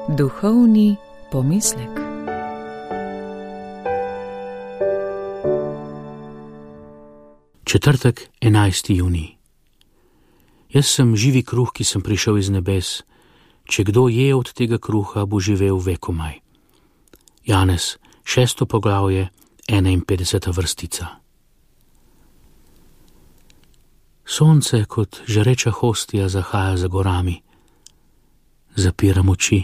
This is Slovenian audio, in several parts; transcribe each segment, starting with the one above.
Duhovni pomislek. Četrtek, 11. junij. Jaz sem živi kruh, ki sem prišel iz nebes. Če kdo je od tega kruha, bo živel vekomaj. Janez, 6. poglavje, 51. vrstica. Sonce kot žareča hostija zahaja za gorami. Zapiram oči.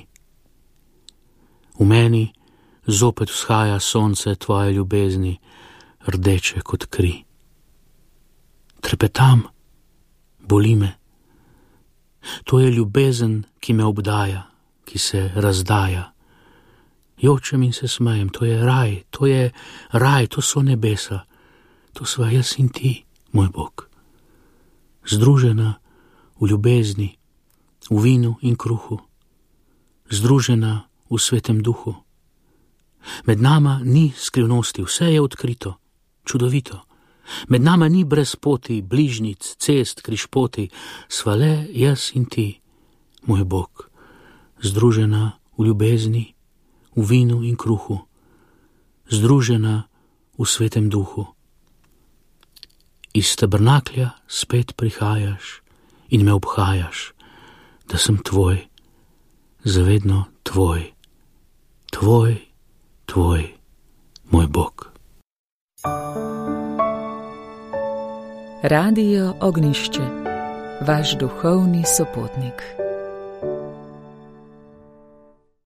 V meni zopet vzhaja sonce tvoje ljubezni, rdeče kot kri. Trepetam, boli me. To je ljubezen, ki me obdaja, ki se razdaja. Jočem in se smejem, to je raj, to so nebesa. To sva jaz in ti, moj Bog. Združena v ljubezni, v vinu in kruhu. Združena v svetem duhu. Med nama ni skrivnosti, vse je odkrito, čudovito. Med nama ni brezpoti, bližnjic, cest, križpoti, sva le jaz in ti, moj Bog, združena v ljubezni, v vinu in kruhu, združena v svetem duhu. Iz tabernaklja spet prihajaš in me obhajaš, da sem tvoj, zavedno tvoj, tvoj, moj Bog. Radio Ognjišče, vaš duhovni sopotnik.